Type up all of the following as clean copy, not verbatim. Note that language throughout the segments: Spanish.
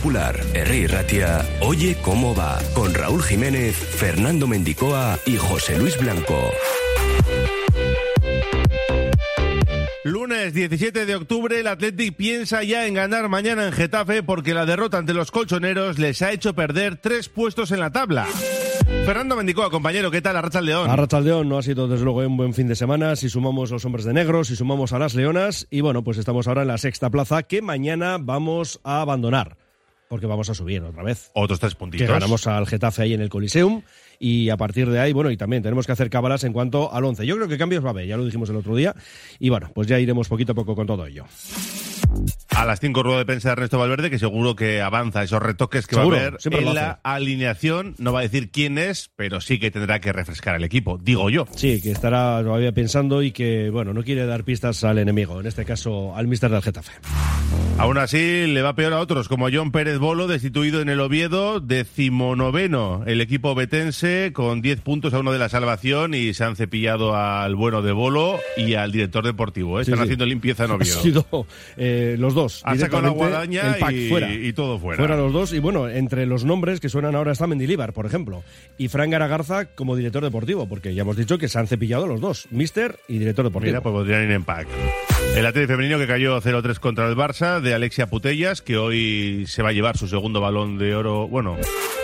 Popular, Herri Ratia, Oye cómo va, con Raúl Jiménez, Fernando Mendicoa y José Luis Blanco. Lunes 17 de octubre, el Athletic piensa ya en ganar mañana en Getafe porque la derrota ante los colchoneros les ha hecho perder 3 puestos en la tabla. Fernando Mendicoa, compañero, ¿qué tal? Arratsaldeón. Arratsaldeón, no ha sido desde luego un buen fin de semana si sumamos los hombres de negro, si sumamos a las leonas y bueno, pues estamos ahora en la 6ª plaza que mañana vamos a abandonar porque vamos a subir otra vez. Otros 3 puntitos. Que ganamos al Getafe ahí en el Coliseum y a partir de ahí, bueno, y también tenemos que hacer cábalas en cuanto al 11. Yo creo que cambios va a haber, ya lo dijimos el otro día y bueno, pues ya iremos poquito a poco con todo ello. A las 5, rueda de prensa de Ernesto Valverde, que seguro que avanza esos retoques que seguro, va a haber en la alineación. No va a decir quién es, pero sí que tendrá que refrescar el equipo, digo yo. Sí, que estará todavía pensando y que, bueno, no quiere dar pistas al enemigo, en este caso al míster del Getafe. Aún así, le va peor a otros, como John Pérez Bolo, destituido en el Oviedo, 19º el equipo betense, con 10 puntos a uno de la salvación, y se han cepillado al bueno de Bolo y al director deportivo. Están haciendo limpieza en Oviedo. Han sido los dos. Han sacado la guadaña y todo fuera. Fuera los dos, y bueno, entre los nombres que suenan ahora está Mendilibar, por ejemplo, y Fran Garagarza como director deportivo, porque ya hemos dicho que se han cepillado los dos, míster y director deportivo. Mira, pues podrían ir en pack. El Athletic femenino que cayó 0-3 contra el Barça, de Alexia Putellas, que hoy se va a llevar su segundo Balón de Oro, bueno...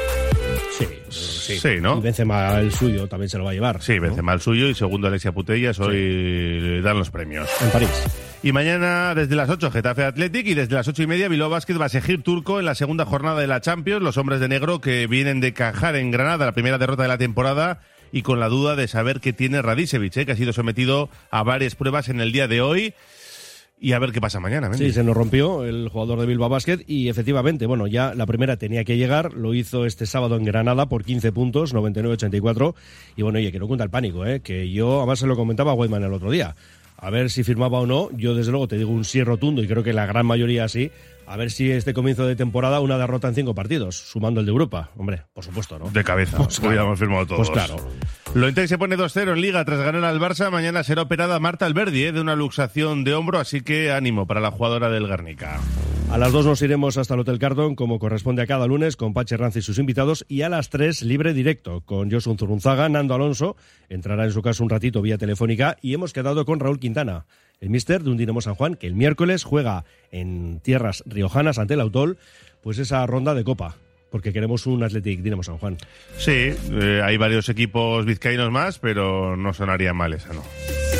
Sí, ¿no? Y Benzema el suyo también se lo va a llevar. Sí, Benzema el suyo y segundo Alexia Putellas, hoy le dan los premios. En París. Y mañana desde las 8 Getafe Athletic y desde las 8:30 Bilbao Basket va a seguir Turco en la segunda jornada de la Champions. Los hombres de negro que vienen de cajar en Granada la primera derrota de la temporada y con la duda de saber qué tiene Radicevic, que ha sido sometido a varias pruebas en el día de hoy. Y a ver qué pasa mañana. Sí, se nos rompió el jugador de Bilbao Basket y efectivamente, bueno, ya la primera tenía que llegar, lo hizo este sábado en Granada por 15 puntos, 99-84, y bueno, oye, que no cuenta el pánico, que yo además se lo comentaba a Weidman el otro día, a ver si firmaba o no, yo desde luego te digo un sí rotundo y creo que la gran mayoría sí, a ver si este comienzo de temporada una derrota en 5 partidos, sumando el de Europa, hombre, por supuesto, ¿no? De cabeza, pues claro, ya hemos firmado todos. Pues claro. Lointec se pone 2-0 en Liga tras ganar al Barça. Mañana será operada Marta Alberdi de una luxación de hombro, así que ánimo para la jugadora del Guernica. A las 2 nos iremos hasta el Hotel Carton, como corresponde a cada lunes, con Pachi Ranz y sus invitados, y a las 3 libre directo, con Josun Zurunzaga. Nando Alonso entrará en su caso un ratito vía telefónica, y hemos quedado con Raúl Quintana, el míster de un Dinamo San Juan, que el miércoles juega en tierras riojanas ante el Autol, pues esa ronda de Copa, porque queremos un Athletic Dinamo San Juan. Sí, hay varios equipos vizcaínos más, pero no sonaría mal esa, ¿no?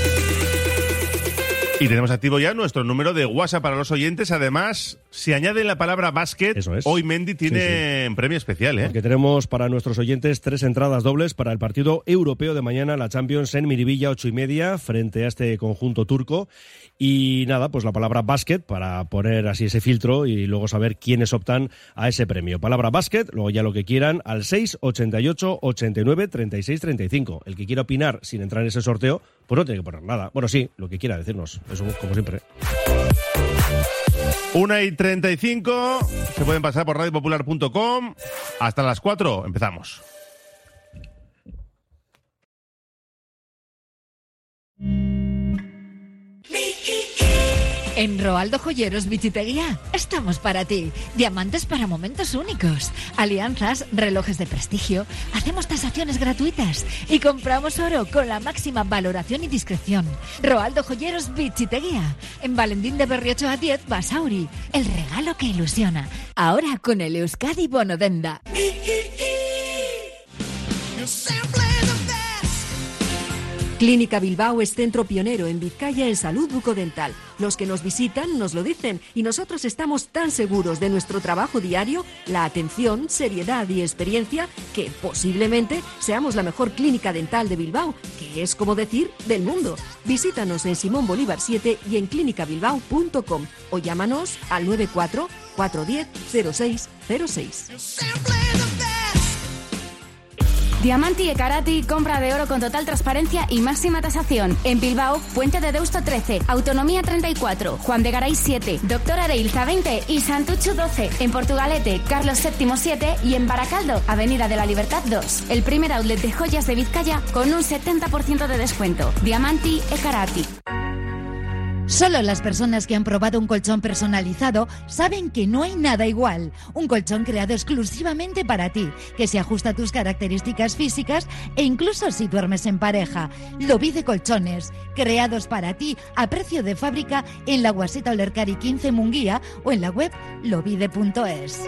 Y tenemos activo ya nuestro número de WhatsApp para los oyentes. Además, si añaden la palabra básquet, hoy Mendy tiene un premio especial, Porque tenemos para nuestros oyentes 3 entradas dobles para el partido europeo de mañana, la Champions en Miribilla, 8:30, frente a este conjunto turco. Y nada, pues la palabra básquet para poner así ese filtro y luego saber quiénes optan a ese premio. Palabra básquet, luego ya lo que quieran, al 688 89 36 35. El que quiera opinar sin entrar en ese sorteo, pues no tiene que poner nada. Bueno, sí, lo que quiera decirnos. Eso, como siempre. 1:35, se pueden pasar por radiopopular.com. Hasta las 4, empezamos. En Roaldo Joyeros Bichiteguía estamos para ti. Diamantes para momentos únicos, alianzas, relojes de prestigio, hacemos tasaciones gratuitas y compramos oro con la máxima valoración y discreción. Roaldo Joyeros Bichiteguía, en Valentín de Berriocho a 10, Basauri. El regalo que ilusiona. Ahora con el Euskadi Bono Denda. Clínica Bilbao es centro pionero en Vizcaya en salud bucodental. Los que nos visitan nos lo dicen y nosotros estamos tan seguros de nuestro trabajo diario, la atención, seriedad y experiencia, que posiblemente seamos la mejor clínica dental de Bilbao, que es como decir del mundo. Visítanos en Simón Bolívar 7 y en clinicabilbao.com o llámanos al 94 410 0606. Diamanti e Karati, compra de oro con total transparencia y máxima tasación. En Bilbao, Puente de Deusto 13, Autonomía 34, Juan de Garay 7, Doctor Areilza 20 y Santucho 12. En Portugalete, Carlos VII 7 y en Baracaldo, Avenida de la Libertad 2. El primer outlet de joyas de Vizcaya con un 70% de descuento. Diamanti e Karati. Solo las personas que han probado un colchón personalizado saben que no hay nada igual. Un colchón creado exclusivamente para ti, que se ajusta a tus características físicas e incluso si duermes en pareja. Lobide Colchones, creados para ti a precio de fábrica en la Guaseta Olercari 15 Munguía o en la web lobide.es.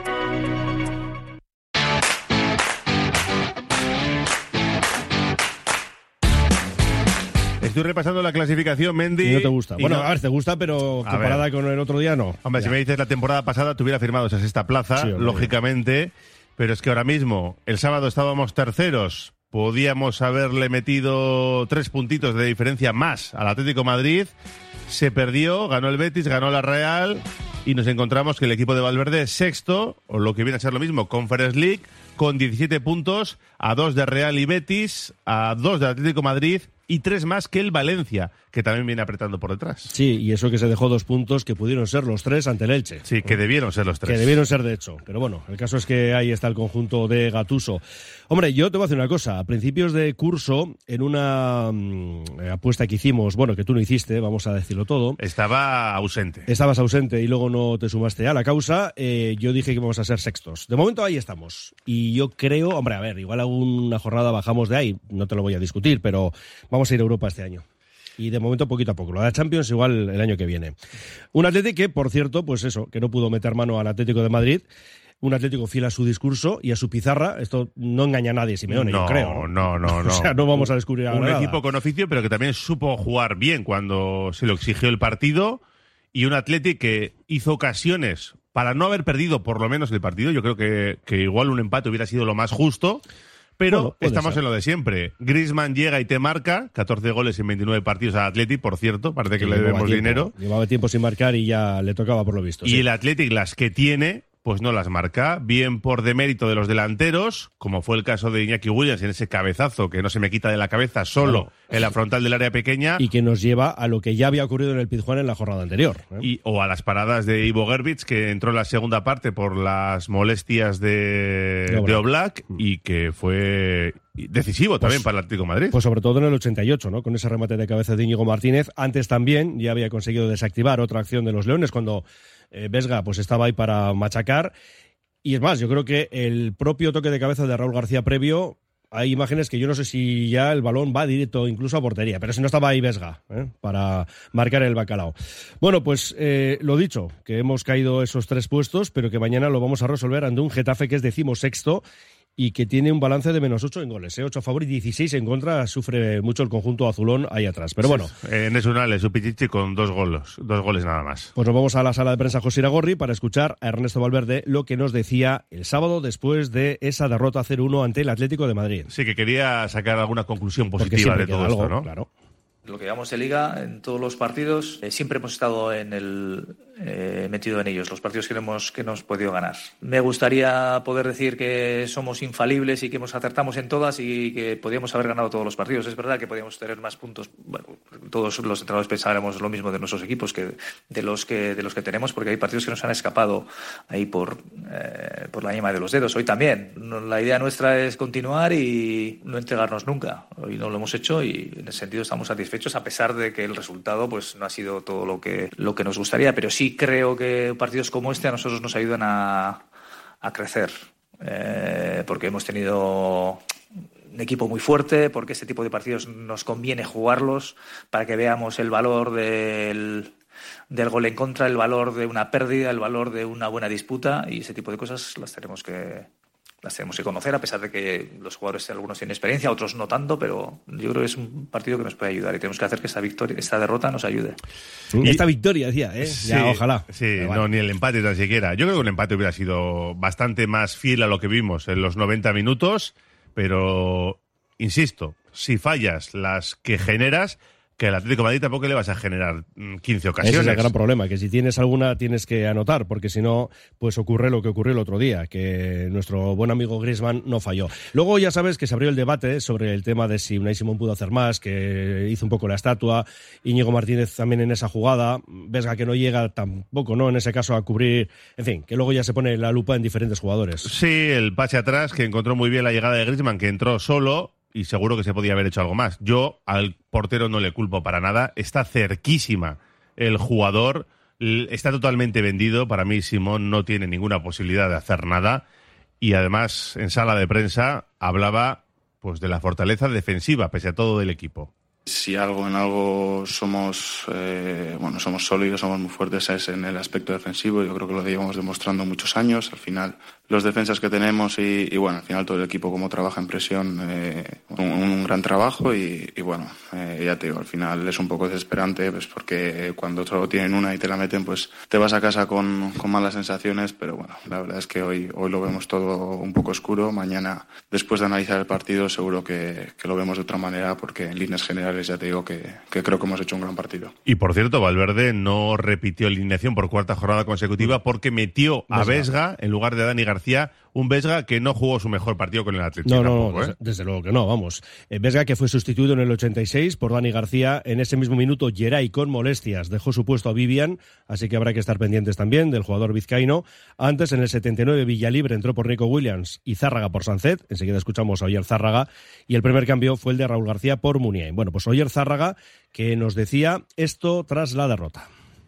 Estoy repasando la clasificación, Mendy. Y no te gusta. Bueno, no... a ver, te gusta, pero comparada con el otro día, no. Hombre, ya. Si me dices la temporada pasada, te hubiera firmado esa sexta plaza, sí, lógicamente. Pero es que ahora mismo, el sábado estábamos terceros. Podíamos haberle metido 3 puntitos de diferencia más al Atlético Madrid. Se perdió, ganó el Betis, ganó la Real. Y nos encontramos que el equipo de Valverde es sexto, o lo que viene a ser lo mismo, Conference League, con 17 puntos, a 2 de Real y Betis, a 2 del Atlético Madrid y 3 más que el Valencia, que también viene apretando por detrás. Sí, y eso que se dejó 2 puntos que pudieron ser los 3 ante el Elche. Sí, que debieron ser los 3. Que debieron ser, de hecho. Pero bueno, el caso es que ahí está el conjunto de Gattuso. Hombre, yo te voy a decir una cosa. A principios de curso, en una apuesta que hicimos, bueno, que tú no hiciste, vamos a decirlo todo. Estaba ausente. Estabas ausente y luego no te sumaste a la causa. Yo dije que íbamos a ser sextos. De momento ahí estamos. Y yo creo, hombre, a ver, igual alguna jornada bajamos de ahí, no te lo voy a discutir, pero vamos a ir a Europa este año. Y de momento poquito a poco. Lo de la Champions igual el año que viene. Un Atlético que, por cierto, pues eso, que no pudo meter mano al Atlético de Madrid. Un Atlético fiel a su discurso y a su pizarra. Esto no engaña a nadie, Simeone, yo creo. No. O sea, no vamos a descubrir ahora nada. Un equipo con oficio, pero que también supo jugar bien cuando se lo exigió el partido. Y un Atlético que hizo ocasiones para no haber perdido por lo menos el partido. Yo creo que igual un empate hubiera sido lo más justo. Pero bueno, estamos en lo de siempre. Griezmann llega y te marca 14 goles en 29 partidos al Athletic, por cierto, parece que le debemos dinero. Llevaba tiempo sin marcar y ya le tocaba por lo visto. Y sí. El Athletic, las que tiene, pues no las marca, bien por demérito de los delanteros, como fue el caso de Iñaki Williams en ese cabezazo que no se me quita de la cabeza solo en la frontal del área pequeña. Y que nos lleva a lo que ya había ocurrido en el Pizjuán en la jornada anterior. O a las paradas de Ivo Gerbich, que entró en la segunda parte por las molestias de Oblak y que fue decisivo también para el Atlético de Madrid. Pues sobre todo en el 88, ¿no? Con ese remate de cabeza de Íñigo Martínez. Antes también ya había conseguido desactivar otra acción de los Leones cuando Vesga pues estaba ahí para machacar. Y es más, yo creo que el propio toque de cabeza de Raúl García previo, hay imágenes que yo no sé si ya el balón va directo incluso a portería, pero si no estaba ahí Vesga para marcar el bacalao. Bueno, pues lo dicho, que hemos caído esos 3 puestos, pero que mañana lo vamos a resolver ante un Getafe que es 16º y que tiene un balance de -8 en goles, 8 a favor y 16 en contra. Sufre mucho el conjunto azulón ahí atrás, pero bueno. En Esunales, su Pichichi con 2 goles nada más. Pues nos vamos a la sala de prensa José Iragorri para escuchar a Ernesto Valverde lo que nos decía el sábado después de esa derrota 0-1 ante el Atlético de Madrid. Sí, que quería sacar alguna conclusión positiva de todo esto, ¿no? Claro. Lo que llevamos de Liga, en todos los partidos, siempre hemos estado metido en ellos, los partidos que hemos podido ganar. Me gustaría poder decir que somos infalibles y que acertamos en todas y que podíamos haber ganado todos los partidos. Es verdad que podíamos tener más puntos. Bueno, todos los entrenadores pensáramos lo mismo de nuestros equipos que de los que tenemos, porque hay partidos que nos han escapado ahí por la yema de los dedos. Hoy también. La idea nuestra es continuar y no entregarnos nunca. Hoy no lo hemos hecho y en ese sentido estamos satisfechos, a pesar de que el resultado pues no ha sido todo lo que nos gustaría, pero sí creo que partidos como este a nosotros nos ayudan a crecer, porque hemos tenido un equipo muy fuerte, porque este tipo de partidos nos conviene jugarlos para que veamos el valor del gol en contra, el valor de una pérdida, el valor de una buena disputa, y ese tipo de cosas las tenemos que conocer, a pesar de que los jugadores algunos tienen experiencia, otros no tanto, pero yo creo que es un partido que nos puede ayudar y tenemos que hacer que esta derrota nos ayude. Y esta victoria, decía, Sí, ya, ojalá. Sí, no, ni el empate tan siquiera. Yo creo que un empate hubiera sido bastante más fiel a lo que vimos en los 90 minutos, pero, insisto, si fallas las que generas, que al Atlético de Madrid tampoco le vas a generar 15 ocasiones. Ese es el gran problema, que si tienes alguna tienes que anotar, porque si no, pues ocurre lo que ocurrió el otro día, que nuestro buen amigo Griezmann no falló. Luego ya sabes que se abrió el debate sobre el tema de si Unai Simón pudo hacer más, que hizo un poco la estatua, Íñigo Martínez también en esa jugada, Vesga que no llega tampoco, ¿no? En ese caso a cubrir, en fin, que luego ya se pone la lupa en diferentes jugadores. Sí, el pase atrás, que encontró muy bien la llegada de Griezmann, que entró solo, y seguro que se podía haber hecho algo más. Yo al portero no le culpo para nada, está cerquísima el jugador está totalmente vendido. Para mí Simón no tiene ninguna posibilidad de hacer nada y además en sala de prensa hablaba pues de la fortaleza defensiva pese a todo del equipo. Si en algo somos sólidos, somos muy fuertes es en el aspecto defensivo. Yo creo que lo llevamos demostrando muchos años. Al final, los defensas que tenemos y al final todo el equipo como trabaja en presión, un gran trabajo ya te digo, al final es un poco desesperante, pues porque cuando solo tienen una y te la meten, pues te vas a casa con malas sensaciones, pero bueno, la verdad es que hoy lo vemos todo un poco oscuro. Mañana, después de analizar el partido, seguro que lo vemos de otra manera, porque en líneas generales ya te digo que creo que hemos hecho un gran partido. Y por cierto, Valverde no repitió alineación por cuarta jornada consecutiva porque metió a Vesga en lugar de Dani García, un Vesga que no jugó su mejor partido con el Atlético. No, desde luego que no, vamos. Vesga que fue sustituido en el 86 por Dani García, en ese mismo minuto Geray con molestias dejó su puesto a Vivian, así que habrá que estar pendientes también del jugador vizcaíno. Antes, en el 79, Villalibre entró por Nico Williams y Zárraga por Sancet, enseguida escuchamos a Oyer Zárraga, y el primer cambio fue el de Raúl García por Muniain. Bueno, pues Oyer Zárraga que nos decía esto tras la derrota.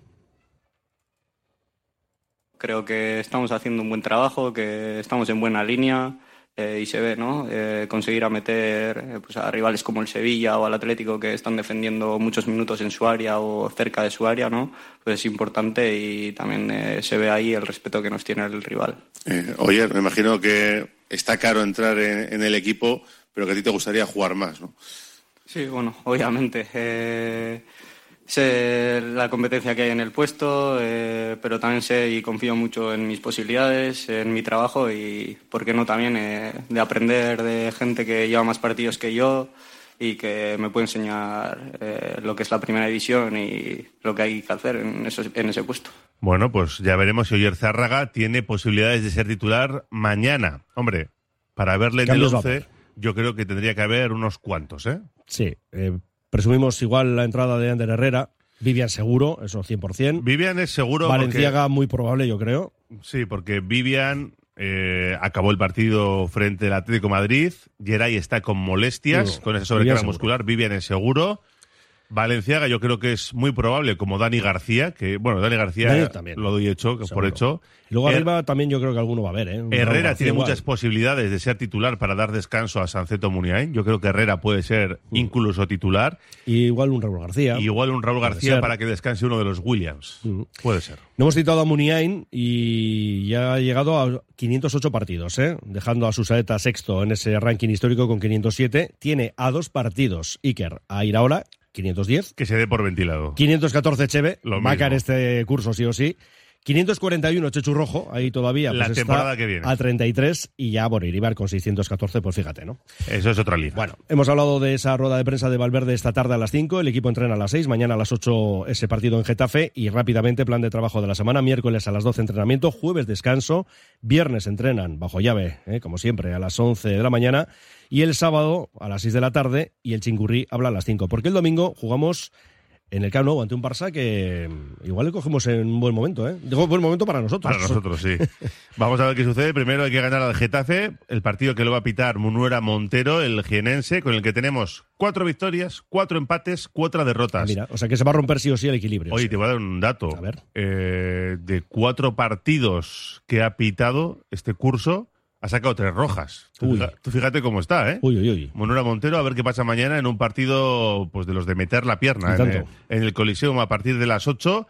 Creo que estamos haciendo un buen trabajo, que estamos en buena línea y se ve, ¿no? Conseguir meter pues a rivales como el Sevilla o al Atlético que están defendiendo muchos minutos en su área o cerca de su área, ¿no? Pues es importante y también se ve ahí el respeto que nos tiene el rival. Oye, me imagino que está caro entrar en el equipo, pero que a ti te gustaría jugar más, ¿no? Sí, bueno, obviamente. Sé la competencia que hay en el puesto, pero también sé y confío mucho en mis posibilidades, en mi trabajo y, ¿por qué no también de aprender de gente que lleva más partidos que yo y que me puede enseñar lo que es la primera división y lo que hay que hacer en ese puesto? Bueno, pues ya veremos si Oyer Zárraga tiene posibilidades de ser titular mañana. Hombre, para verle en el 11, yo creo que tendría que haber unos cuantos, ¿eh? Sí, presumimos igual la entrada de Ander Herrera, Vivian seguro, eso 100%. Vivian es seguro. Valenciaga muy probable, yo creo. Sí, porque Vivian acabó el partido frente al Atlético de Madrid. Geray está con molestias, con esa sobrecarga muscular. Vivian es seguro. Valenciaga yo creo que es muy probable, como Dani García, que bueno, Dani García lo doy hecho, por hecho. Y luego arriba también yo creo que alguno va a haber, ¿eh? Herrera tiene muchas posibilidades de ser titular para dar descanso a Sanceto Muniain. Yo creo que Herrera puede ser incluso titular. Y igual un Raúl García. Para que descanse uno de los Williams. Puede ser. No hemos citado a Muniain y ya ha llegado a 508 partidos, dejando a Susaeta sexto en ese ranking histórico con 507. Tiene a 2 partidos Iker a Iraola, 510. Que se dé por ventilado. 514 Cheve, va a caer este curso sí o sí. 541 Chechu Rojo, ahí todavía la pues temporada está que viene. A 33 y ya Iribar con 614, pues fíjate, ¿no? Eso es otra liga. Bueno, hemos hablado de esa rueda de prensa de Valverde esta tarde a las 5, el equipo entrena a las 6, mañana a las 8 ese partido en Getafe y rápidamente plan de trabajo de la semana, miércoles a las 12 entrenamiento, jueves descanso, viernes entrenan bajo llave, como siempre, a las 11 de la mañana y el sábado a las 6 de la tarde y el Chingurrí habla a las 5, porque el domingo jugamos en el Camp Nou ante un Barça que igual le cogemos en un buen momento, ¿eh? Digo, buen momento para nosotros. Para nosotros, sí. Vamos a ver qué sucede. Primero hay que ganar al Getafe, el partido que lo va a pitar Munuera Montero, el jienense, con el que tenemos 4 victorias, 4 empates, 4 derrotas. Mira, o sea que se va a romper sí o sí el equilibrio. Oye, te voy a dar un dato. A ver. De 4 partidos que ha pitado este curso, ha sacado 3 rojas. Tú fíjate cómo está, ¿eh? Uy. Munuera Montero, a ver qué pasa mañana en un partido pues de los de meter la pierna en el Coliseum a partir de las 8.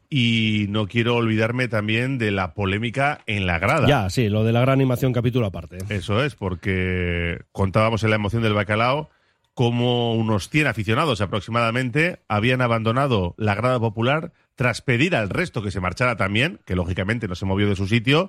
Y no quiero olvidarme también de la polémica en la grada. Ya, sí, lo de la gran animación capítulo aparte. Eso es, porque contábamos en la emoción del bacalao cómo unos 100 aficionados aproximadamente habían abandonado la grada popular tras pedir al resto que se marchara también, que lógicamente no se movió de su sitio.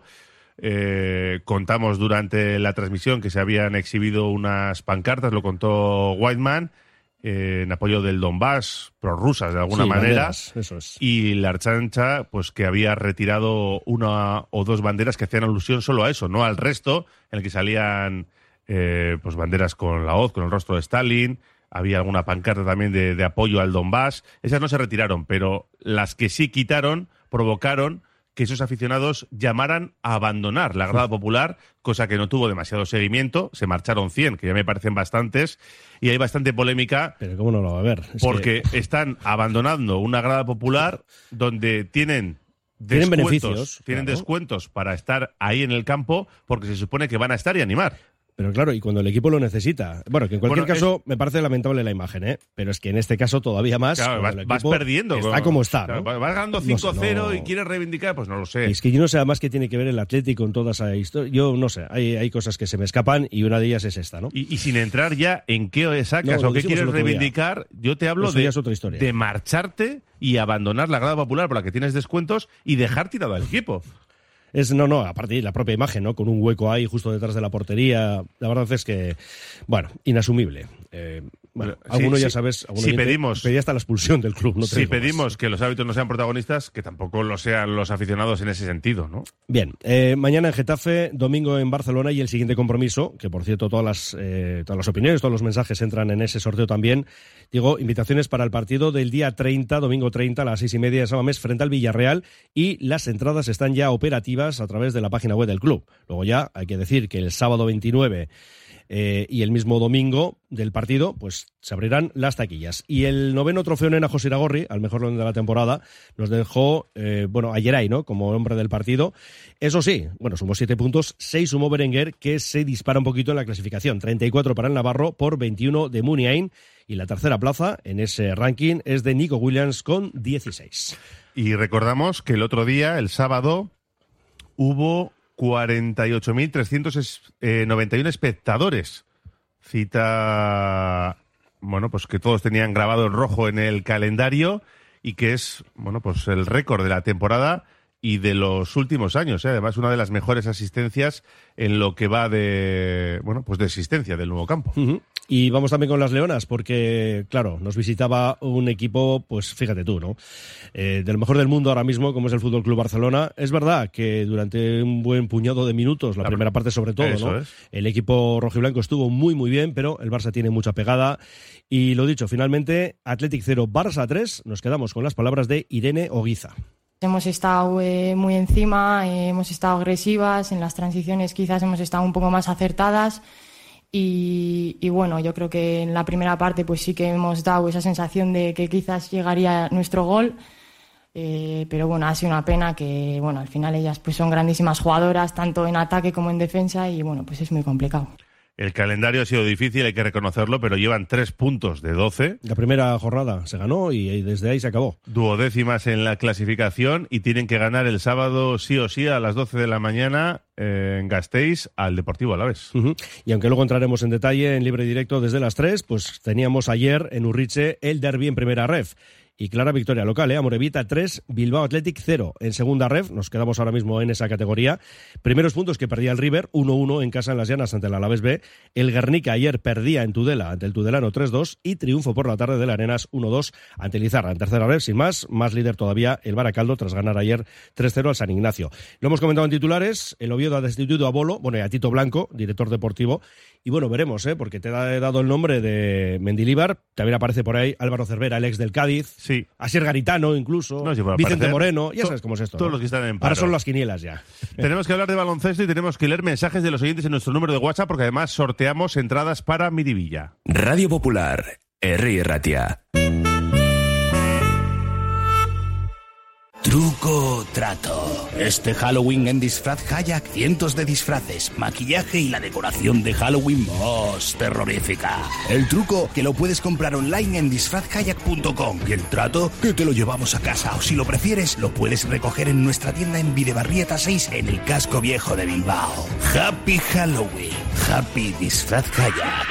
Contamos durante la transmisión que se habían exhibido unas pancartas, lo contó Whiteman, en apoyo del Donbass, prorrusas de alguna manera. Banderas, eso es. Y la Archancha, pues que había retirado 1 o 2 banderas que hacían alusión solo a eso, no al resto, en el que salían pues banderas con la hoz, con el rostro de Stalin. Había alguna pancarta también de apoyo al Donbass. Esas no se retiraron, pero las que sí quitaron provocaron que esos aficionados llamaran a abandonar la grada popular, cosa que no tuvo demasiado seguimiento. Se marcharon 100, que ya me parecen bastantes, y hay bastante polémica. Pero ¿cómo no lo va a haber? Porque están abandonando una grada popular donde tienen beneficios. Tienen descuentos para estar ahí en el campo, porque se supone que van a estar y animar. Pero claro, y cuando el equipo lo necesita. Bueno, que en cualquier caso me parece lamentable la imagen, pero es que en este caso todavía más. Claro, vas perdiendo. Está como está, ¿no? Vas ganando 5-0 y quieres reivindicar, pues no lo sé. Es que yo no sé además qué tiene que ver el Atlético con toda esa historia. Yo no sé, hay cosas que se me escapan y una de ellas es esta, ¿no? Y sin entrar ya en qué sacas o qué quieres reivindicar, yo te hablo de marcharte y abandonar la grada popular por la que tienes descuentos y dejar tirado al equipo. Aparte la propia imagen, ¿no? Con un hueco ahí justo detrás de la portería. La verdad es que, inasumible. Alguno ya sabes, pedía hasta la expulsión del club. No si pedimos que los árbitros no sean protagonistas, que tampoco lo sean los aficionados en ese sentido, ¿no? Bien, mañana en Getafe, domingo en Barcelona y el siguiente compromiso, que por cierto todas las opiniones, todos los mensajes entran en ese sorteo también. Digo, invitaciones para el partido del día 30, domingo 30 a las 6:30 de Samamés frente al Villarreal, y las entradas están ya operativas a través de la página web del club. Luego ya hay que decir que el sábado 29 y el mismo domingo del partido, pues se abrirán las taquillas. Y el 9º trofeo Nena José Iragorri, al mejor de la temporada, nos dejó, a Geray, ¿no? Como hombre del partido. Eso sí, sumó 7 puntos, 6 sumó Berenguer, que se dispara un poquito en la clasificación. 34 para el Navarro por 21 de Muniain. Y la tercera plaza en ese ranking es de Nico Williams con 16. Y recordamos que el otro día, el sábado, hubo 48.391 espectadores. Cita, pues que todos tenían grabado en rojo en el calendario y que es, el récord de la temporada y de los últimos años, ¿eh? Además, una de las mejores asistencias en lo que va de asistencia del nuevo campo. Uh-huh. Y vamos también con las Leonas, porque, claro, nos visitaba un equipo, pues fíjate tú, ¿no? De lo mejor del mundo ahora mismo, como es el Fútbol Club Barcelona. Es verdad que durante un buen puñado de minutos, la primera parte sobre todo, ¿no? El equipo rojiblanco estuvo muy, muy bien, pero el Barça tiene mucha pegada. Y lo dicho, finalmente, Athletic 0, Barça 3. Nos quedamos con las palabras de Irene Oguiza. Hemos estado muy encima, hemos estado agresivas, en las transiciones quizás hemos estado un poco más acertadas y yo creo que en la primera parte pues sí que hemos dado esa sensación de que quizás llegaría nuestro gol, pero ha sido una pena que al final ellas pues son grandísimas jugadoras tanto en ataque como en defensa y pues es muy complicado. El calendario ha sido difícil, hay que reconocerlo, pero llevan 3 puntos de 12. La primera jornada se ganó y desde ahí se acabó. Duodécimas en la clasificación y tienen que ganar el sábado sí o sí a las 12 de la mañana en Gasteiz al Deportivo Alavés. Uh-huh. Y aunque luego entraremos en detalle en libre directo desde las 3, pues teníamos ayer en Urriche el derbi en primera ref. Y clara victoria local, Amorebieta 3, Bilbao Athletic 0. En segunda ref, nos quedamos ahora mismo en esa categoría. Primeros puntos que perdía el River, 1-1 en casa en Las Llanas ante el Alavés B. El Guernica ayer perdía en Tudela ante el Tudelano 3-2 y triunfo por la tarde del Arenas 1-2 ante el Izarra. En tercera ref, sin más líder todavía el Baracaldo tras ganar ayer 3-0 al San Ignacio. Lo hemos comentado en titulares, el Oviedo ha destituido a Bolo, y a Tito Blanco, director deportivo. Y veremos, porque te he dado el nombre de Mendilíbar, también aparece por ahí Álvaro Cervera, el ex del Cádiz. Sí. Asier Garitano, incluso. Vicente Moreno. Ya sabes cómo es esto. Todos los que están en paro. Ahora son las quinielas ya. Tenemos que hablar de baloncesto y tenemos que leer mensajes de los oyentes en nuestro número de WhatsApp porque además sorteamos entradas para Miribilla. Radio Popular, Herri Ratia. Truco o trato. Este Halloween en Disfraz Kayak, cientos de disfraces, maquillaje y la decoración de Halloween más terrorífica. El truco, que lo puedes comprar online en disfrazkayak.com. Y el trato, que te lo llevamos a casa o si lo prefieres, lo puedes recoger en nuestra tienda en Videbarrieta 6 en el casco viejo de Bilbao. Happy Halloween. Happy Disfraz Kayak.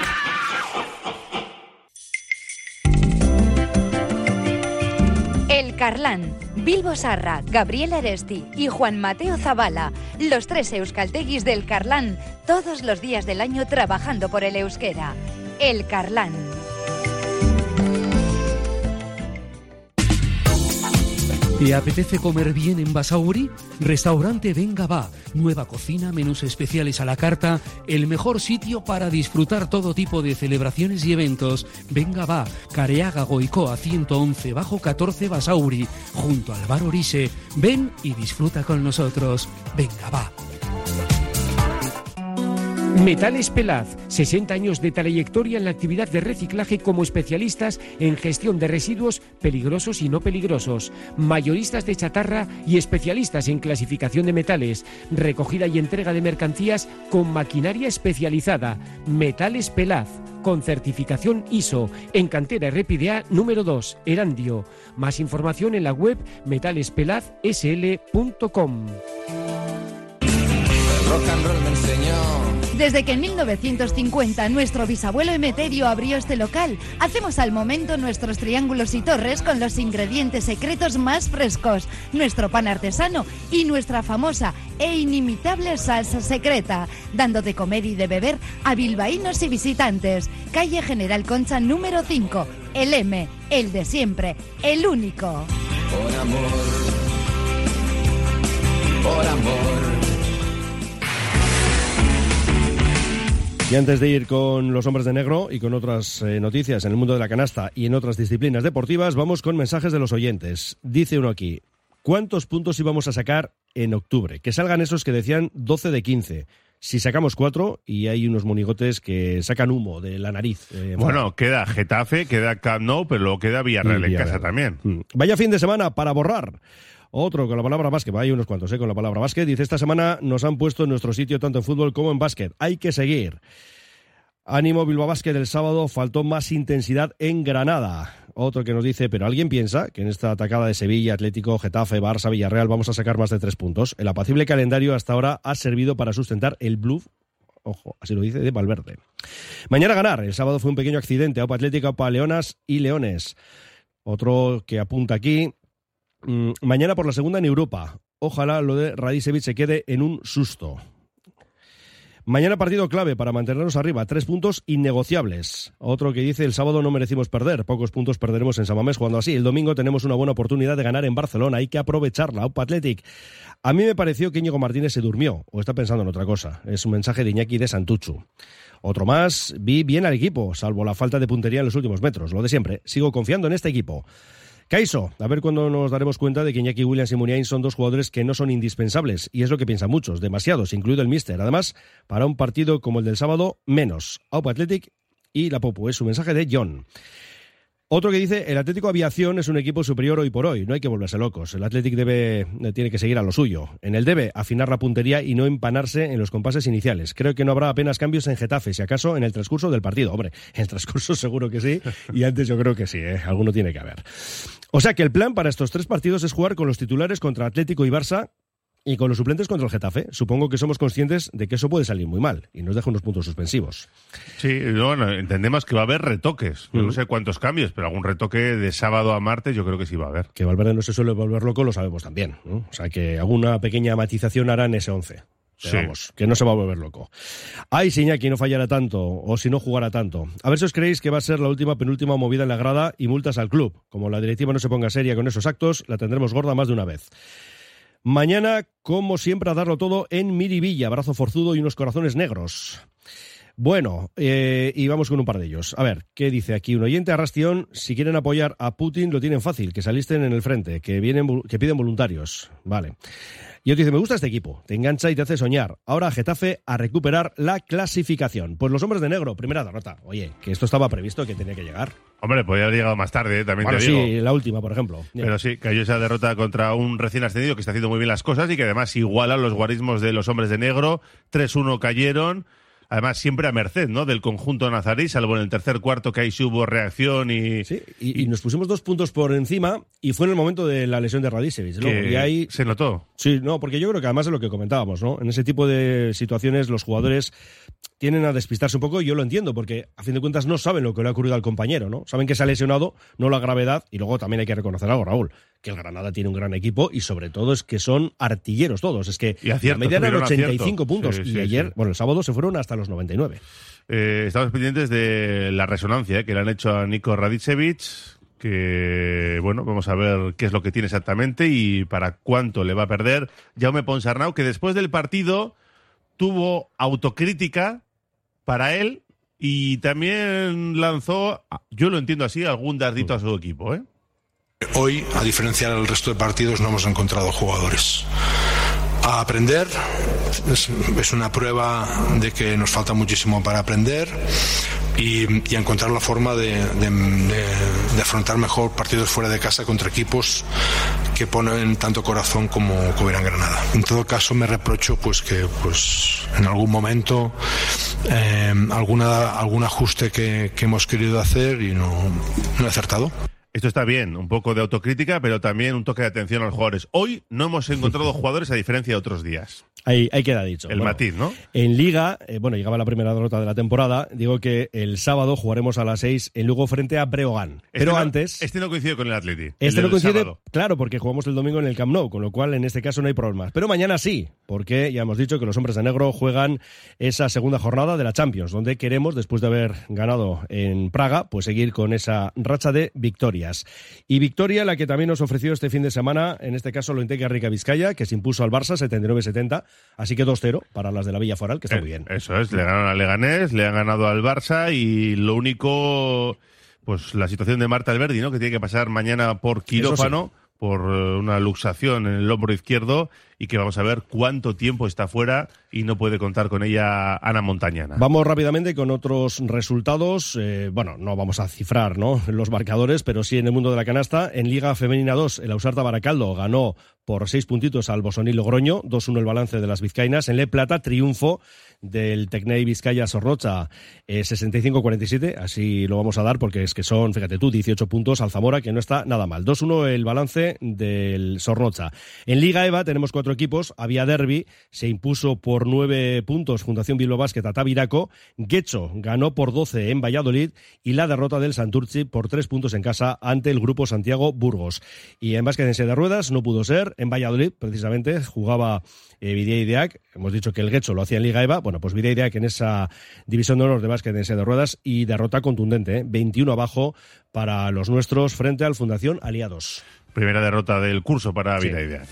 El Carlán, Bilbo Sarra, Gabriel Aresti y Juan Mateo Zabala, los 3 euskalteguis del Carlán, todos los días del año trabajando por el euskera. El Carlán. ¿Te apetece comer bien en Basauri? Restaurante Venga Va. Nueva cocina, menús especiales a la carta. El mejor sitio para disfrutar todo tipo de celebraciones y eventos. Venga Va. Careaga Goicoa 111 bajo 14 Basauri. Junto al bar Orise. Ven y disfruta con nosotros. Venga Va. Metales Pelaz, 60 años de trayectoria en la actividad de reciclaje como especialistas en gestión de residuos peligrosos y no peligrosos, mayoristas de chatarra y especialistas en clasificación de metales, recogida y entrega de mercancías con maquinaria especializada. Metales Pelaz, con certificación ISO, en cantera RPDA número 2, Erandio. Más información en la web metalespelazsl.com. El rock and roll me enseñó. Desde que en 1950 nuestro bisabuelo Emeterio abrió este local, hacemos al momento nuestros triángulos y torres con los ingredientes secretos más frescos, nuestro pan artesano y nuestra famosa e inimitable salsa secreta, dando de comer y de beber a bilbaínos y visitantes. Calle General Concha número 5, el M, el de siempre, el único. Por amor, por amor. Y antes de ir con los hombres de negro y con otras noticias en el mundo de la canasta y en otras disciplinas deportivas, vamos con mensajes de los oyentes. Dice uno aquí, ¿cuántos puntos íbamos a sacar en octubre? Que salgan esos que decían 12 de 15. Si sacamos 4 y hay unos monigotes que sacan humo de la nariz. Bueno, queda Getafe, queda Camp Nou, pero luego queda Villarreal en casa también. Vaya fin de semana para borrar. Otro con la palabra básquet, hay unos cuantos con la palabra básquet. Dice, esta semana nos han puesto en nuestro sitio tanto en fútbol como en básquet. Hay que seguir. Ánimo Bilbao Básquet, el sábado faltó más intensidad en Granada. Otro que nos dice, pero ¿alguien piensa que en esta atacada de Sevilla, Atlético, Getafe, Barça, Villarreal vamos a sacar más de 3 puntos? El apacible calendario hasta ahora ha servido para sustentar el bluff, ojo, así lo dice, de Valverde. Mañana ganar. El sábado fue un pequeño accidente. Aupa Atlético, Aupa Leonas y Leones. Otro que apunta aquí, mañana por la segunda en Europa. Ojalá lo de Radicevic se quede en un susto. Mañana partido clave para mantenernos arriba, 3 puntos innegociables. Otro que dice, el sábado no merecimos perder, pocos puntos perderemos en San Mamés jugando así. El domingo tenemos una buena oportunidad de ganar en Barcelona, hay que aprovecharla. Aupa Athletic. A mí me pareció que Íñigo Martínez se durmió, o está pensando en otra cosa. Es un mensaje de Iñaki de Santuchu. Otro más, vi bien al equipo, salvo la falta de puntería en los últimos metros. Lo de siempre, sigo confiando en este equipo. Kaiso, a ver cuándo nos daremos cuenta de que Iñaki Williams y Muniain son dos jugadores que no son indispensables, y es lo que piensan muchos, demasiados, incluido el míster. Además, para un partido como el del sábado, menos. Aupa Athletic y la Popu, es su mensaje de John. Otro que dice, el Atlético Aviación es un equipo superior hoy por hoy, no hay que volverse locos. El Athletic tiene que seguir a lo suyo. En el debe afinar la puntería y no empanarse en los compases iniciales. Creo que no habrá apenas cambios en Getafe, si acaso en el transcurso del partido. Hombre, en el transcurso seguro que sí, y antes yo creo que sí, alguno tiene que haber. O sea que el plan para estos 3 partidos es jugar con los titulares contra Atlético y Barça y con los suplentes contra el Getafe. Supongo que somos conscientes de que eso puede salir muy mal y nos deja unos puntos suspensivos. Sí, bueno, entendemos que va a haber retoques. Yo no sé cuántos cambios, pero algún retoque de sábado a martes yo creo que sí va a haber. Que Valverde no se suele volver loco, lo sabemos también, ¿no? O sea que alguna pequeña matización hará en ese 11. Sí. Vamos, que no se va a volver loco. Ay, si Iñaki no fallara tanto, o si no jugara tanto. A ver si os creéis que va a ser la penúltima movida en la grada y multas al club. Como la directiva no se ponga seria con esos actos, la tendremos gorda más de una vez. Mañana, como siempre, a darlo todo en Miribilla. Abrazo forzudo y unos corazones negros. Bueno, y vamos con un par de ellos. A ver, ¿qué dice aquí un oyente? Arrastión, si quieren apoyar a Putin lo tienen fácil, que salisten en el frente, que piden voluntarios. Vale. Y otro dice, me gusta este equipo, te engancha y te hace soñar. Ahora Getafe a recuperar la clasificación. Pues los hombres de negro, primera derrota. Oye, que esto estaba previsto, que tenía que llegar. Hombre, podría haber llegado más tarde, también bueno, te digo. Sí, la última, por ejemplo. Pero sí, cayó esa derrota contra un recién ascendido que está haciendo muy bien las cosas y que además iguala los guarismos de los hombres de negro. 3-1 cayeron. Además, siempre a merced, ¿no?, del conjunto nazarí, salvo en el tercer cuarto que ahí sí hubo reacción y... Sí, y nos pusimos 2 puntos por encima y fue en el momento de la lesión de Radicevic, ¿no? Y ahí se notó. Sí, no, porque yo creo que además es lo que comentábamos, ¿no? En ese tipo de situaciones los jugadores tienden a despistarse un poco y yo lo entiendo, porque a fin de cuentas no saben lo que le ha ocurrido al compañero, ¿no? Saben que se ha lesionado, no la gravedad, y luego también hay que reconocer algo, Raúl, que el Granada tiene un gran equipo y sobre todo es que son artilleros todos, es que la media eran 85 puntos y ayer, bueno, el sábado se fueron hasta los 99. Estamos pendientes de la resonancia que le han hecho a Nico Radicevic, que, bueno, vamos a ver qué es lo que tiene exactamente y para cuánto le va a perder Jaume Ponsarnau, que después del partido tuvo autocrítica para él y también lanzó, yo lo entiendo así, algún dardito a su equipo, ¿eh? Hoy, a diferencia del resto de partidos, no hemos encontrado jugadores. A aprender, es una prueba de que nos falta muchísimo para aprender y encontrar la forma de afrontar mejor partidos fuera de casa contra equipos que ponen tanto corazón como Covirán Granada. En todo caso, me reprocho que en algún momento algún ajuste que hemos querido hacer y no he acertado. Esto está bien, un poco de autocrítica, pero también un toque de atención a los jugadores. Hoy no hemos encontrado jugadores a diferencia de otros días. Ahí queda dicho. El matiz, ¿no? En Liga, llegaba la primera derrota de la temporada. Digo que el sábado jugaremos a las 6 en Lugo frente a Breogán. Pero antes... Este no coincide con el Atleti. Este no coincide, sábado. Claro, porque jugamos el domingo en el Camp Nou, con lo cual en este caso no hay problemas. Pero mañana sí, porque ya hemos dicho que los hombres de negro juegan esa segunda jornada de la Champions, donde queremos, después de haber ganado en Praga, pues seguir con esa racha de victorias. Y victoria la que también nos ofreció este fin de semana, en este caso lo Integra Rica Vizcaya, que se impuso al Barça 79-70, así que 2-0 para las de la Villa Foral, que está muy bien. Eso es, le ganaron al Leganés, le han ganado al Barça y lo único, pues la situación de Marta Alberdi, ¿no? Que tiene que pasar mañana por quirófano, por una luxación en el hombro izquierdo y que vamos a ver cuánto tiempo está fuera y no puede contar con ella Ana Montañana. Vamos rápidamente con otros resultados. No vamos a cifrar, ¿no?, los marcadores, pero sí en el mundo de la canasta. En Liga Femenina 2, el Ausarta Baracaldo ganó por 6 puntitos al Bosonil Logroño, 2-1 el balance de las vizcaínas. En Le Plata, triunfo del Tecnei Vizcaya Zorrocha, 65-47, así lo vamos a dar porque es que son, fíjate tú, 18 puntos al Zamora, que no está nada mal. 2-1 el balance del Zorrocha. En Liga EVA tenemos 4 equipos. Había derbi, se impuso por 9 puntos Fundación Bilbao Basket a Tabiraco. Guecho ganó por 12 en Valladolid y la derrota del Santurtzi por 3 puntos en casa ante el Grupo Santiago Burgos. Y en básquet en silla de ruedas no pudo ser. En Valladolid, precisamente, jugaba Vidia Ideac. Hemos dicho que el Guecho lo hacía en Liga EVA. Bueno, pues Vidia Ideac en esa división de honor de básquet en silla de ruedas y derrota contundente, 21 abajo para los nuestros frente al Fundación Aliados. Primera derrota del curso para Vidia Ideac.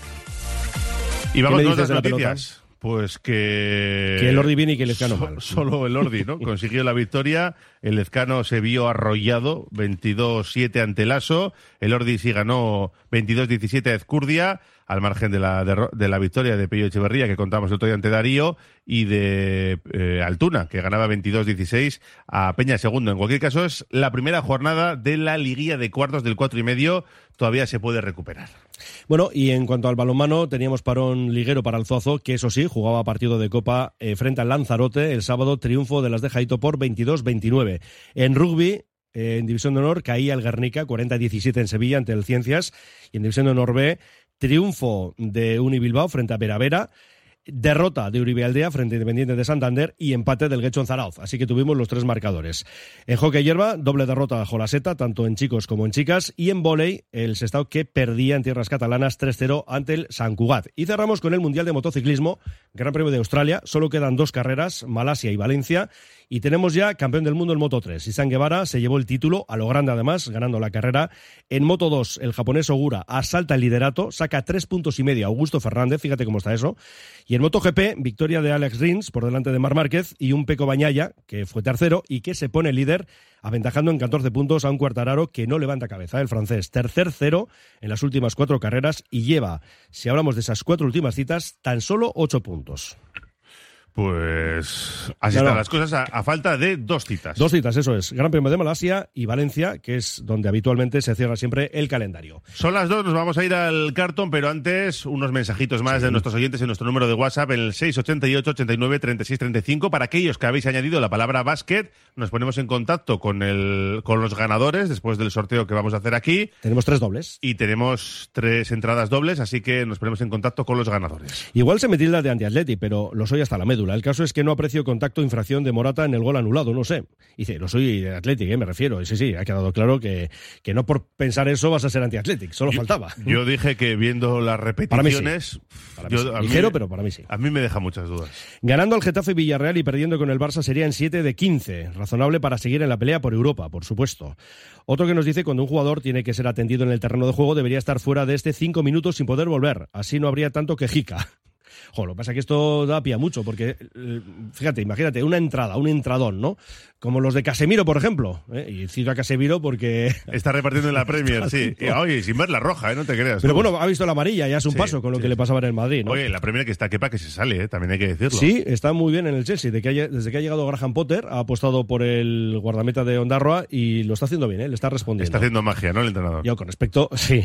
Y vamos con otras noticias. Pues que el Ordi viene y que el Lezcano mal. Solo el Ordi, ¿no? Consiguió la victoria. El Lezcano se vio arrollado, 22-7 ante el ASO. El Ordi sí ganó 22-17 a Ezcurdia, al margen de la victoria de Pello Echeverría, que contamos el otro día ante Darío, y de Altuna, que ganaba 22-16 a Peña Segundo. En cualquier caso, es la primera jornada de la liguilla de cuartos del 4,5. Todavía se puede recuperar. Bueno, y en cuanto al balonmano, teníamos parón liguero para el Zuazo, que eso sí, jugaba partido de Copa frente al Lanzarote. El sábado, triunfo de las de Jaito por 22-29. En rugby, en División de Honor, caía el Guernica 40-17 en Sevilla ante el Ciencias. Y en División de Honor B, triunfo de Uni Bilbao frente a Veravera. Derrota de Uribe Aldea frente a Independiente de Santander y empate del Guecho en Zarauz. Así que tuvimos los 3 marcadores. En hockey hierba, doble derrota a Jolaseta, tanto en chicos como en chicas. Y en vóley, el Sestao que perdía en tierras catalanas 3-0 ante el Sant Cugat. Y cerramos con el Mundial de Motociclismo, Gran Premio de Australia. Solo quedan 2 carreras, Malasia y Valencia. Y tenemos ya campeón del mundo en Moto 3. Isan Guevara se llevó el título, a lo grande además, ganando la carrera. En Moto 2, el japonés Ogura asalta el liderato, saca 3,5 puntos a Augusto Fernández, fíjate cómo está eso. Y en MotoGP, victoria de Alex Rins por delante de Marc Márquez y un Pecco Bagnaia, que fue tercero y que se pone líder, aventajando en 14 puntos a un Quartararo que no levanta cabeza. El francés, tercero en las últimas 4 carreras y lleva, si hablamos de esas 4 últimas citas, tan solo 8 puntos. Pues así están las cosas a falta de 2 citas. 2 citas, eso es. Gran Premio de Malasia y Valencia, que es donde habitualmente se cierra siempre el calendario. Son las 2, nos vamos a ir al cartón, pero antes unos mensajitos más de nuestros oyentes en nuestro número de WhatsApp, en el 688-89-3635. Para aquellos que habéis añadido la palabra básquet, nos ponemos en contacto con los ganadores después del sorteo que vamos a hacer aquí. Tenemos 3 dobles. Y tenemos 3 entradas dobles, así que nos ponemos en contacto con los ganadores. Igual se me tilda de anti-atleti, pero lo soy hasta la médula. médula. El caso es que no aprecio contacto infracción de Morata en el gol anulado, no sé. Dice, lo soy de Athletic, me refiero. Sí, ha quedado claro que no por pensar eso vas a ser anti-Athletic, solo faltaba. Yo dije que viendo las repeticiones... Para mí sí. Ligero, pero para mí sí. A mí me deja muchas dudas. Ganando al Getafe Villarreal y perdiendo con el Barça serían 7 de 15. Razonable para seguir en la pelea por Europa, por supuesto. Otro que nos dice cuando un jugador tiene que ser atendido en el terreno de juego debería estar fuera de 5 minutos sin poder volver. Así no habría tanto quejica. Lo que pasa es que esto da pie a mucho, porque, fíjate, imagínate, una entrada, un entradón, ¿no? Como los de Casemiro, por ejemplo. Y cito a Casemiro porque... Está repartiendo en la Premier, sí. Oye, sin ver la roja, no te creas. Pero bueno, ha visto la amarilla, ya es un paso con lo que le pasaba en el Madrid, ¿no? Oye, la Premier que está Kepa que se sale, también hay que decirlo. Sí, está muy bien en el Chelsea. Desde que ha llegado Graham Potter, ha apostado por el guardameta de Ondarroa y lo está haciendo bien, le está respondiendo. Está haciendo magia, ¿no, el entrenador? Yo, con respecto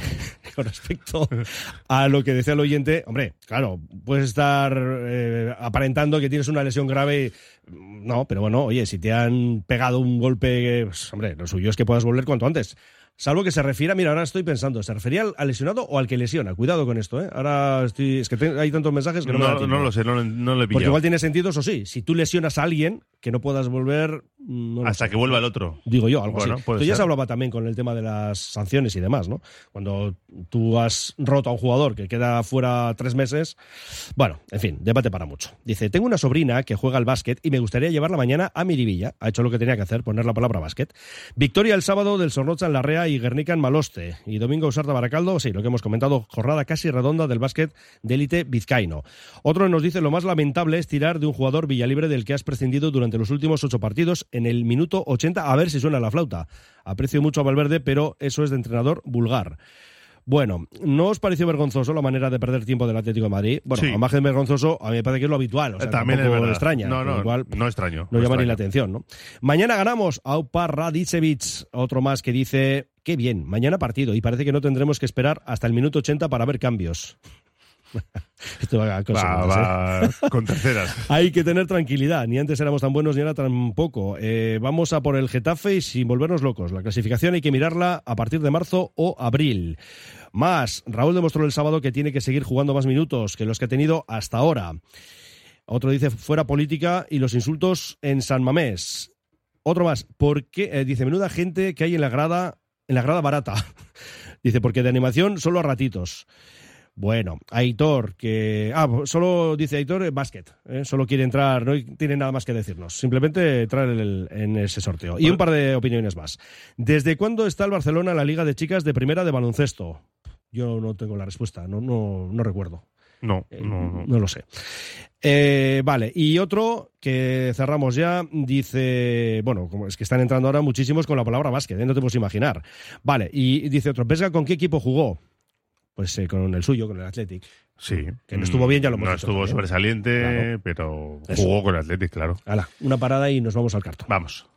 a lo que decía el oyente, hombre, claro, puedes estar aparentando que tienes una lesión grave. No, pero bueno, oye, si te han pegado un golpe, pues, hombre, lo suyo es que puedas volver cuanto antes. Salvo que se refiera, mira, ahora estoy pensando, ¿se refería al lesionado o al que lesiona? Cuidado con esto, ¿eh? Ahora es que hay tantos mensajes que no me da tiempo. No lo sé, no lo he pillado. Porque igual tiene sentido, eso sí, si tú lesionas a alguien, que no puedas volver... hasta que vuelva el otro. Digo yo, algo así. Esto ya se hablaba también con el tema de las sanciones y demás, ¿no? Cuando tú has roto a un jugador que queda fuera 3 meses... Bueno, en fin, debate para mucho. Dice, tengo una sobrina que juega al básquet y me gustaría llevarla mañana a Miribilla. Ha hecho lo que tenía que hacer, poner la palabra básquet. Victoria el sábado del Zornotza en Larrea y Guernica en Maloste. Y domingo Usarda Baracaldo, sí, lo que hemos comentado, jornada casi redonda del básquet de élite vizcaíno. Otro nos dice, lo más lamentable es tirar de un jugador Villalibre del que has prescindido durante los últimos 8 partidos en el minuto 80, a ver si suena la flauta. Aprecio mucho a Valverde, pero eso es de entrenador vulgar. Bueno, ¿no os pareció vergonzoso la manera de perder tiempo del Atlético de Madrid? Bueno, sí. A margen de vergonzoso, a mí me parece que es lo habitual. O sea, también es verdad. Extraña. No extraño. No llama ni la atención, ¿no? Mañana ganamos a Aupa Radicevic. Otro más que dice, qué bien, mañana partido. Y parece que no tendremos que esperar hasta el minuto 80 para ver cambios. Esto va con terceras. Hay que tener tranquilidad. Ni antes éramos tan buenos ni ahora tampoco. Vamos a por el Getafe y sin volvernos locos. La clasificación hay que mirarla a partir de marzo o abril. Más, Raúl demostró el sábado que tiene que seguir jugando más minutos que los que ha tenido hasta ahora. Otro dice, fuera política y los insultos en San Mamés. Otro más, porque dice, menuda gente que hay en la grada barata. Dice, porque de animación solo a ratitos. Bueno, Aitor, solo dice Aitor, básquet, solo quiere entrar, no tiene nada más que decirnos, simplemente entrar en ese sorteo. Y un par de opiniones más. ¿Desde cuándo está el Barcelona en la Liga de Chicas de Primera de baloncesto? Yo no tengo la respuesta, no recuerdo. No lo sé. Vale, y otro que cerramos ya, dice, bueno, como es que están entrando ahora muchísimos con la palabra básquet, no te puedes imaginar. Vale, y dice otro, ¿Vesga con qué equipo jugó? Pues con el suyo, con el Athletic. Sí. Que no estuvo bien, ya lo hemos dicho. No estuvo sobresaliente, claro. Pero jugó con el Athletic, claro. Hala, una parada y nos vamos al cartón. Vamos.